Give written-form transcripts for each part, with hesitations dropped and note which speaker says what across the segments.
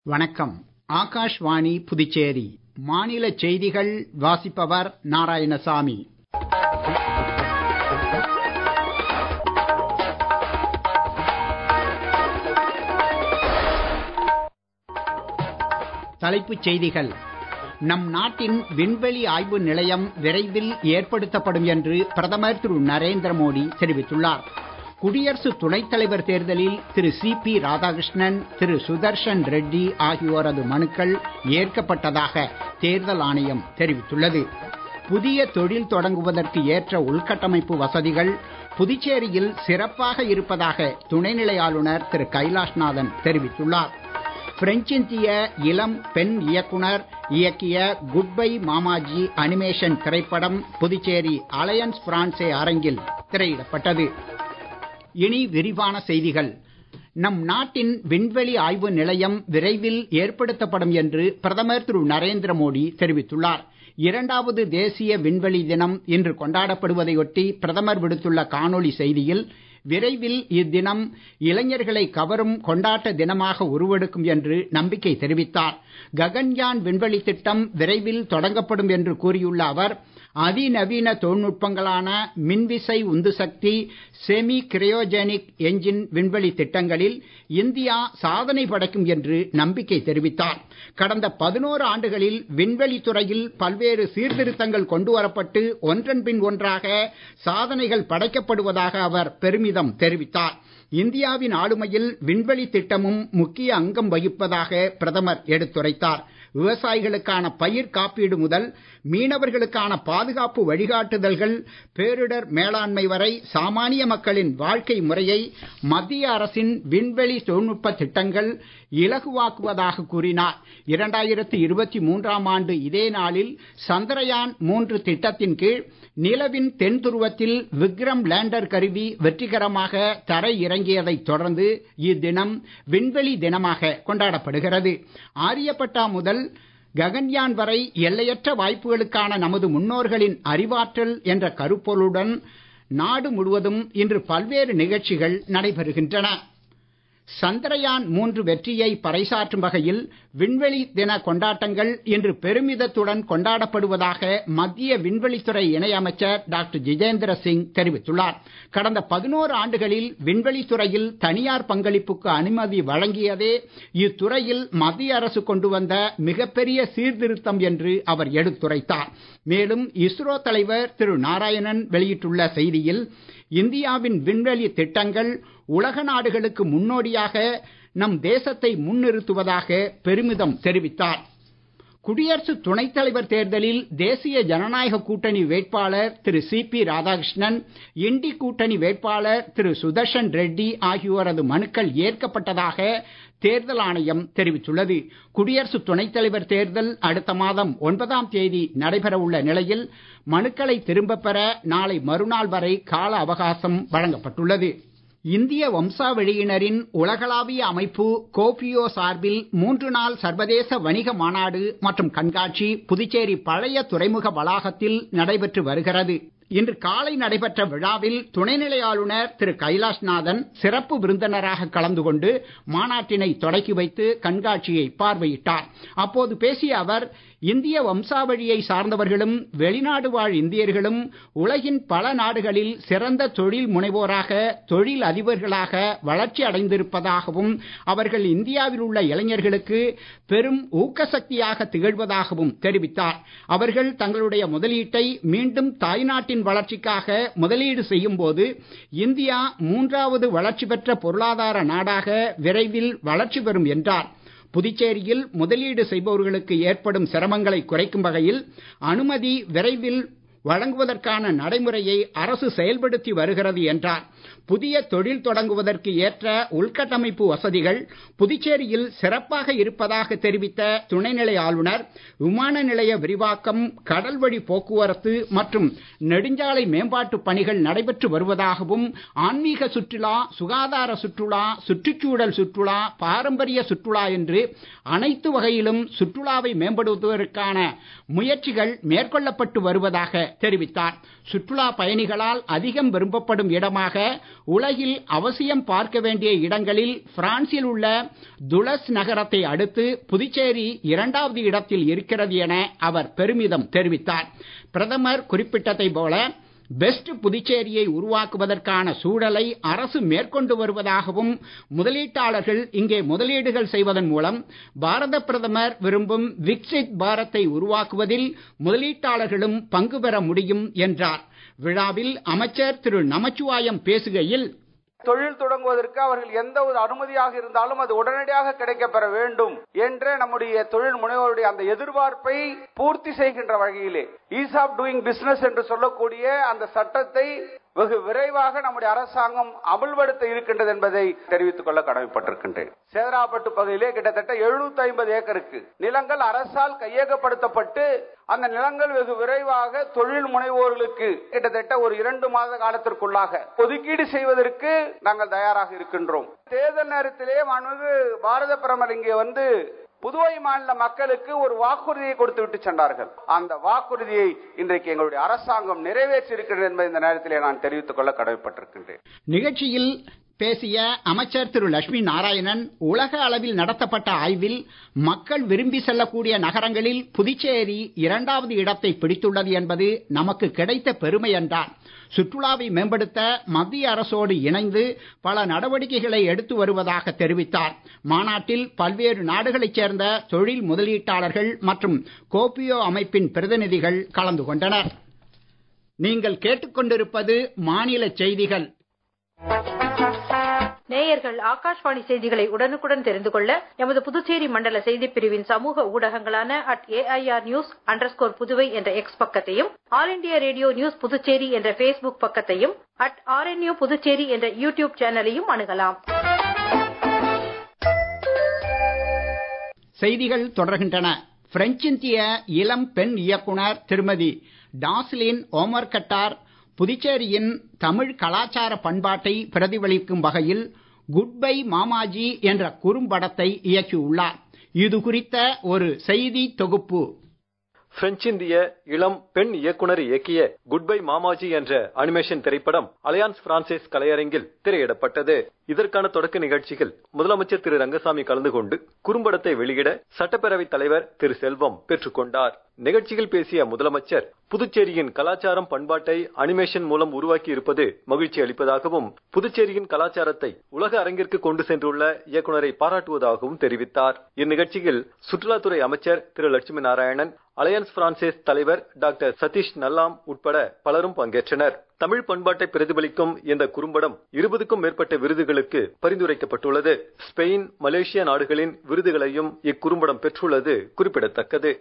Speaker 1: வணக்கம். ஆகாஷ்வாணி புதுச்சேரி மாநில செய்திகள் வாசிப்பவர் நாராயணசாமி. தலைப்புச் செய்திகள். நம் நாட்டின் விண்வெளி ஆய்வு நிலையம் விரைவில் ஏற்படுத்தப்படும் என்று பிரதமர் திரு நரேந்திர மோடி தெரிவித்துள்ளார். குடியரசு துணைத் தலைவர் தேர்தலில் திரு சி.பி. ராதாகிருஷ்ணன், திரு சுதர்ஷன் ரெட்டி ஆகியோரது மனுக்கள் ஏற்கப்பட்டதாக தேர்தல் ஆணையம் தெரிவித்துள்ளது. புதிய தொழில் தொடங்குவதற்கு ஏற்ற உள்கட்டமைப்பு வசதிகள் புதுச்சேரியில் சிறப்பாக இருப்பதாக துணைநிலை ஆளுநர் திரு கைலாஷ்நாதன் தெரிவித்துள்ளார். பிரெஞ்சு இந்திய இளம் பெண் இயக்குனர் இயக்கிய குட் பை மாமாஜி அனிமேஷன் திரைப்படம் புதுச்சேரி அலையன்ஸ் பிரான்சே அரங்கில் திரையிடப்பட்டது. இனி விரிவான செய்திகள். நம் நாட்டின் விண்வெளி ஆய்வு நிலையம் விரைவில் ஏற்படுத்தப்படும் என்று பிரதமர் திரு நரேந்திர மோடி தெரிவித்துள்ளார். 2வது தேசிய விண்வெளி தினம் இன்று கொண்டாடப்படுவதையொட்டி பிரதமர் விடுத்துள்ள காணொளி செய்தியில், விரைவில் இத்தினம் இளைஞர்களை கவரும் கொண்டாட்ட தினமாக உருவெடுக்கும் என்று நம்பிக்கை தெரிவித்தார். ககன்யான் விண்வெளி திட்டம் விரைவில் தொடங்கப்படும் என்று கூறியுள்ள அவர், அதிநவீன தொழில்நுட்பங்களான மின்விசை உந்து சக்தி, செமி கிரையோஜெனிக் என்ஜின் விண்வெளி திட்டங்களில் இந்தியா சாதனை படைக்கும் என்று நம்பிக்கை தெரிவித்தார். கடந்த 11 ஆண்டுகளில் விண்வெளி துறையில் பல்வேறு சீர்திருத்தங்கள் கொண்டு வரப்பட்டு ஒன்றன் பின் ஒன்றாக சாதனைகள் படைக்கப்படுவதாக அவர் பெருமிதம் தெரிவித்தார். இந்தியாவின் ஆளுமையில் விண்வெளி திட்டமும் முக்கிய அங்கம் வகிப்பதாக பிரதமர் எடுத்துரைத்தார். விவசாயிகளுக்கான பயிர் காப்பீடு முதல் மீனவர்களுக்கான பாதுகாப்பு வழிகாட்டுதல்கள், பேரிடர் மேலாண்மை வரை சாமானிய மக்களின் வாழ்க்கை முறையை மத்திய அரசின் விண்வெளி தொழில்நுட்ப திட்டங்கள் இலகுவாக்குவதாக கூறினார். 2023ஆம் ஆண்டு இதே நாளில் சந்திரயான் 3 திட்டத்தின் கீழ் நிலவின் தென் துருவத்தில் விக்ரம் லேண்டர் கருவி வெற்றிகரமாக தரை இறங்கியதை தொடர்ந்து இத்தினம் விண்வெளி தினமாக கொண்டாடப்படுகிறது. ஆரியப்பட்டா முதல் ககன்யான் வரை எல்லையற்ற வாய்ப்புகளுக்கான நமது முன்னோர்களின் அறிவாற்றல் என்ற கருப்பொருளுடன் நாடு முழுவதும் இன்று பல்வேறு நிகழ்ச்சிகள் நடைபெறுகின்றன. சந்திரயான் 3 வெற்றியை பறைசாற்றும் வகையில் விண்வெளி தின கொண்டாட்டங்கள் இன்று பெருமிதத்துடன் கொண்டாடப்படுவதாக மத்திய விண்வெளித்துறை இணை அமைச்சர் டாக்டர் ஜிதேந்திர சிங் தெரிவித்துள்ளார். கடந்த 11 ஆண்டுகளில் விண்வெளித்துறையில் தனியார் பங்களிப்புக்கு அனுமதி வழங்கியதே இத்துறையில் மத்திய அரசு கொண்டு வந்த மிகப்பெரிய சீர்திருத்தம் என்று அவர் எடுத்துரைத்தார். மேலும் இஸ்ரோ தலைவர் திரு நாராயணன் வெளியிட்டுள்ள செய்தியில், இந்தியாவின் விண்வெளி திட்டங்கள் உலக நாடுகளுக்கு முன்னோடியாக நம் தேசத்தை முன்னிறுத்துவதாக பெருமிதம் தெரிவித்தார். குடியரசு துணைத் தலைவர் தேர்தலில் தேசிய ஜனநாயக கூட்டணி வேட்பாளர் திரு சி.பி. ராதாகிருஷ்ணன், இண்டி கூட்டணி வேட்பாளர் திரு சுதர்ஷன் ரெட்டி ஆகியோரது மனுக்கள் ஏற்கப்பட்டதாக தேர்தல் ஆணையம் தெரிவித்துள்ளது. குடியரசு துணைத் தலைவர் தேர்தல் அடுத்த மாதம் 9ஆம் தேதி நடைபெற உள்ள நிலையில் மனுக்களை திரும்பப் பெற நாளை மறுநாள் வரை கால அவகாசம் வழங்கப்பட்டுள்ளது. இந்திய வம்சாவழியினரின் உலகளாவிய அமைப்பு கோபியோ சார்பில் 3 நாள் சர்வதேச வணிக மாநாடு மற்றும் கண்காட்சி புதுச்சேரி பழைய துறைமுக வளாகத்தில் நடைபெற்று வருகிறது. இன்று காலை நடைபெற்ற விழாவில் துணைநிலை ஆளுநர் திரு கைலாஷ்நாதன் சிறப்பு விருந்தினராக கலந்து கொண்டு மாநாட்டினை தொடக்கி வைத்து கண்காட்சியை பார்வையிட்டார். அப்போது பேசிய அவர், இந்திய வம்சாவழியை சார்ந்தவர்களும் வெளிநாடு வாழ் இந்தியர்களும் உலகின் பல நாடுகளில் சிறந்த தொழில் முனைவோராக, தொழில் அதிபர்களாக வளர்ச்சி அடைந்திருப்பதாகவும், அவர்கள் இந்தியாவில் உள்ள இளைஞர்களுக்கு பெரும் ஊக்கசக்தியாக திகழ்வதாகவும் தெரிவித்தார். அவர்கள் தங்களுடைய முதலீட்டை மீண்டும் தாய்நாட்டின் வளர்ச்சிக்காக முதலீடு செய்யும் போது இந்தியா 3வது வளர்ச்சி பெற்ற பொருளாதார நாடாக விரைவில் வளர்ச்சி பெறும் என்றார். புதுச்சேரியில் முதலீடு செய்பவர்களுக்கு ஏற்படும் சிரமங்களை குறைக்கும் வகையில் அனுமதி விரைவில் வழங்குவதற்கான நடைமுறையை அரசு செயல்படுத்தி வருகிறது என்றார். புதிய தொழில் தொடங்குவதற்கு ஏற்ற உள்கட்டமைப்பு வசதிகள் புதுச்சேரியில் சிறப்பாக இருப்பதாக தெரிவித்த துணைநிலை ஆளுநர், விமான நிலைய விரிவாக்கம், கடல் வழி போக்குவரத்து மற்றும் நெடுஞ்சாலை மேம்பாட்டு பணிகள் நடைபெற்று வருவதாகவும், ஆன்மீக சுற்றுலா, சுகாதார சுற்றுலா, சுற்றுச்சூழல் சுற்றுலா, பாரம்பரிய சுற்றுலா என்று அனைத்து வகையிலும் சுற்றுலாவை மேம்படுத்துவதற்கான முயற்சிகள் மேற்கொள்ளப்பட்டு வருவதாக தெரிவித்தார். சுற்றுலா பயணிகளால் அதிகம் விரும்பப்படும் இடமாக உலகில் அவசியம் பார்க்க வேண்டிய இடங்களில் பிரான்சில் உள்ள துலஸ் நகரத்தை அடுத்து புதுச்சேரி 2வது இடத்தில் இருக்கிறது என அவர் பெருமிதம் தெரிவித்தார். பிரதமர் குறிப்பிட்டதை போல பெஸ்ட் புதுச்சேரியை உருவாக்குவதற்கான சூழலை அரசு மேற்கொண்டு வருவதாகவும், முதலீட்டாளர்கள் இங்கே முதலீடுகள் செய்வதன் மூலம் பாரத பிரதமர் விரும்பும் விக்சித் பாரத்தை உருவாக்குவதில் முதலீட்டாளர்களும் பங்கு பெற முடியும் என்றார். விழாவில் அமைச்சர் திரு நமச்சிவாயம் பேசுகையில்,
Speaker 2: தொழில் தொடங்குவதற்கு அவர்கள் எந்த ஒரு அனுமதியாக இருந்தாலும் அது உடனடியாக கிடைக்கப்பெற வேண்டும் என்ற நம்முடைய தொழில் முனைவோருடைய அந்த எதிர்பார்ப்பை பூர்த்தி செய்கின்ற வகையிலே ஈஸ் ஆஃப் டூயிங் பிசினஸ் என்று சொல்லக்கூடிய அந்த சட்டத்தை வெகு விரைவாக நம்முடைய அரசாங்கம் அமல்படுத்த இருக்கின்றது என்பதை தெரிவித்துக் கொள்ள கடமைப்பட்டிருக்கின்றேன். சேதராப்பட்டு பகுதியிலே கிட்டத்தட்ட 750 ஏக்கருக்கு நிலங்கள் அரசால் கையகப்படுத்தப்பட்டு அந்த நிலங்கள் வெகு விரைவாக தொழில் முனைவோர்களுக்கு கிட்டத்தட்ட ஒரு 2 மாத காலத்திற்குள்ளாக ஒதுக்கீடு செய்வதற்கு நாங்கள் தயாராக இருக்கின்றோம். தேர்தல் நேரத்திலே பாரத பிரதமர் இங்கே வந்து புதுவை மாநில மக்களுக்கு ஒரு வாக்குறுதியை கொடுத்து விட்டு சென்றார்கள். அந்த வாக்குறுதியை இன்றைக்கு எங்களுடைய அரசாங்கம் நிறைவேற்றி இருக்கிறது என்பதை இந்த நேரத்திலே நான் தெரிவித்துக் கொள்ள கடமைப்பட்டிருக்கின்றேன்.
Speaker 1: நிகழ்ச்சியில் பேசிய அமைச்சர் திரு லட்சுமி நாராயணன், உலக அளவில் நடத்தப்பட்ட ஆய்வில் மக்கள் விரும்பி செல்லக்கூடிய நகரங்களில் புதுச்சேரி 2வது இடத்தை பிடித்துள்ளது என்பது நமக்கு கிடைத்த பெருமை என்றார். சுற்றுலாவை மேம்படுத்த மத்திய அரசோடு இணைந்து பல நடவடிக்கைகளை எடுத்து வருவதாக தெரிவித்தார். மாநாட்டில் பல்வேறு நாடுகளைச் சேர்ந்த தொழில் முதலீட்டாளர்கள் மற்றும் கோபியோ அமைப்பின் பிரதிநிதிகள் கலந்து கொண்டனர். நீங்கள் கேட்டுக்கொண்டிருப்பது மாநில செய்திகள்.
Speaker 3: நேயர்கள் ஆகாஷ்வாணி செய்திகளை உடனுக்குடன் தெரிந்து கொள்ள எமது புதுச்சேரி மண்டல செய்திப் பிரிவின் சமூக ஊடகங்களான @AIR News_புதுவை என்ற எக்ஸ் பக்கத்தையும், All India Radio News Puducherry என்ற Facebook பக்கத்தையும், @RNU புதுச்சேரி என்ற யூடியூப் சேனலையும் அணுகலாம்.
Speaker 1: செய்திகள் தொடர்கின்றன. பிரெஞ்சிந்திய இளம் பெண் இயக்குனர் திருமதி டாஸ்லின் ஓமர்கட்டார் புதுச்சேரியின் தமிழ் கலாச்சார பண்பாட்டை பிரதிபலிக்கும் வகையில் குட் பை மாமாஜி என்ற குறும்படத்தை இயக்கியுள்ளார். இது குறித்த ஒரு செய்தி தொகுப்பு.
Speaker 4: பிரெஞ்சிந்திய இளம் பெண் இயக்குனர் இயக்கிய குட் பை மாமாஜி என்ற அனிமேஷன் திரைப்படம் அலையான்ஸ் பிரான்சைஸ் கலையரங்கில் திரையிடப்பட்டது. இதற்கான தொடக்க நிகழ்ச்சியில் முதலமைச்சர் திரு ரங்கசாமி கலந்து கொண்டு குறும்படத்தை வெளியிட சட்டப்பேரவைத் தலைவர் திரு செல்வம் பெற்றுக் கொண்டார். நிகழ்ச்சியில் பேசிய முதலமைச்சர், புதுச்சேரியின் கலாச்சாரம் பண்பாட்டை அனிமேஷன் மூலம் உருவாக்கி இருப்பது மகிழ்ச்சி அளிப்பதாகவும், புதுச்சேரியின் கலாச்சாரத்தை உலக அரங்கிற்கு கொண்டு சென்றுள்ள இயக்குனரை பாராட்டுவதாகவும் தெரிவித்தார். இந்நிகழ்ச்சியில் சுற்றுலாத்துறை அமைச்சர் திரு லட்சுமி நாராயணன், அலையன்ஸ் பிரான்சைஸ் தலைவர் டாக்டர் சதீஷ் நல்லாம் உட்பட பலரும் பங்கேற்றனர். தமிழ் பண்பாட்டை பிரதிபலிக்கும் இந்த குறும்படம் 20க்கும் மேற்பட்ட விருதுகளுக்கு பரிந்துரைக்கப்பட்டுள்ளது. ஸ்பெயின், மலேசியா நாடுகளின் விருதுகளையும் இக்குறும்படம் பெற்றுள்ளது குறிப்பிடத்தக்கது.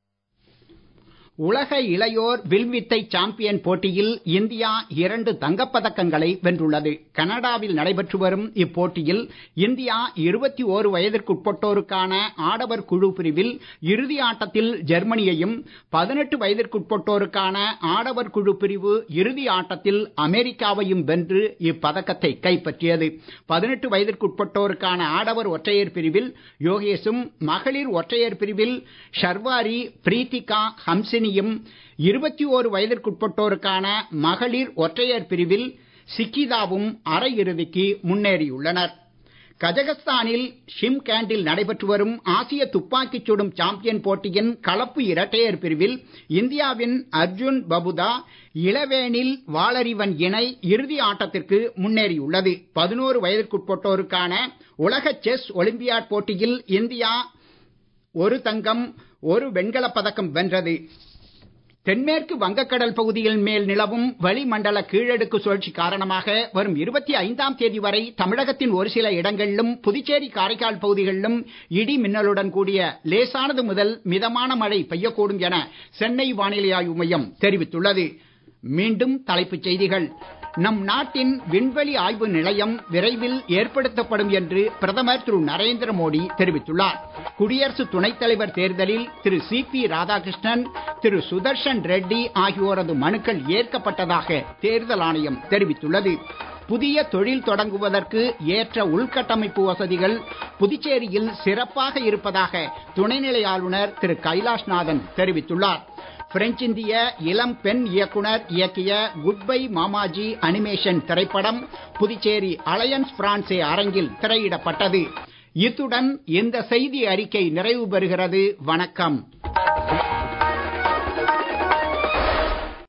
Speaker 1: உலக இளையோர் வில்வித்தை சாம்பியன் போட்டியில் இந்தியா 2 தங்கப்பதக்கங்களை வென்றுள்ளது. கனடாவில் நடைபெற்று வரும் இப்போட்டியில் இந்தியா 21 வயதிற்குட்பட்டோருக்கான ஆடவர் குழு பிரிவில் இறுதி ஆட்டத்தில் ஜெர்மனியையும், 18 வயதிற்குட்பட்டோருக்கான ஆடவர் குழு பிரிவு இறுதி ஆட்டத்தில் அமெரிக்காவையும் வென்று இப்பதக்கத்தை கைப்பற்றியது. 18 வயதிற்குட்பட்டோருக்கான ஆடவர் ஒற்றையர் பிரிவில் யோகேஷும், மகளிர் ஒற்றையர் பிரிவில் ஷர்வாரி பிரீத்திகா ஹம்சினி 21 வயதிற்குட்பட்டோருக்கான மகளிர் ஒற்றையர் பிரிவில் சிக்கிதாவும் அரையிறுதிக்கு முன்னேறியுள்ளனர். கஜகஸ்தானில் ஷிம்கேண்டில் நடைபெற்று வரும் ஆசிய துப்பாக்கிச் சுடும் சாம்பியன் போட்டியின் கலப்பு இரட்டையர் பிரிவில் இந்தியாவின் அர்ஜுன் பபுதா இளவேனில் வாளறிவன் இணை இறுதி ஆட்டத்திற்கு முன்னேறியுள்ளது. 11 வயதிற்குட்பட்டோருக்கான உலக செஸ் ஒலிம்பியாட் போட்டியில் இந்தியா 1 தங்கம் 1 வெண்கலப் பதக்கம் வென்றது. தென்மேற்கு வங்கக்கடல் பகுதியில் மேல் நிலவும் வளிமண்டல கீழடுக்கு சுழற்சி காரணமாக வரும் 25ஆம் தேதி வரை தமிழகத்தின் ஒரு சில இடங்களிலும், புதுச்சேரி காரைக்கால் பகுதிகளிலும் இடி மின்னலுடன் கூடிய லேசானது முதல் மிதமான மழை பெய்யக்கூடும் என சென்னை வானிலை ஆய்வு மையம் தெரிவித்துள்ளது. மீண்டும் தலைப்புச் செய்திகள். நம் நாட்டின் விண்வெளி ஆய்வு நிலையம் விரைவில் ஏற்படுத்தப்படும் என்று பிரதமர் திரு நரேந்திர மோடி தெரிவித்துள்ளார். குடியரசு துணைத் தலைவர் தேர்தலில் திரு சிபி ராதாகிருஷ்ணன், திரு சுதர்ஷன் ரெட்டி ஆகியோரது மனுக்கள் ஏற்கப்பட்டதாக தேர்தல் ஆணையம் தெரிவித்துள்ளது. புதிய தொழில் தொடங்குவதற்கு ஏற்ற உள்கட்டமைப்பு வசதிகள் புதுச்சேரியில் சிறப்பாக இருப்பதாக துணைநிலை ஆளுநர் திரு கைலாஷ்நாதன் தெரிவித்துள்ளார். பிரெஞ்சு இந்திய இளம் பெண் இயக்குனர் இயக்கிய குட் பை மாமாஜி அனிமேஷன் திரைப்படம் புதுச்சேரி அலையன்ஸ் பிரான்சே அரங்கில் திரையிடப்பட்டது. இத்துடன் இந்த செய்தி அறிக்கை நிறைவு பெறுகிறது. வணக்கம்.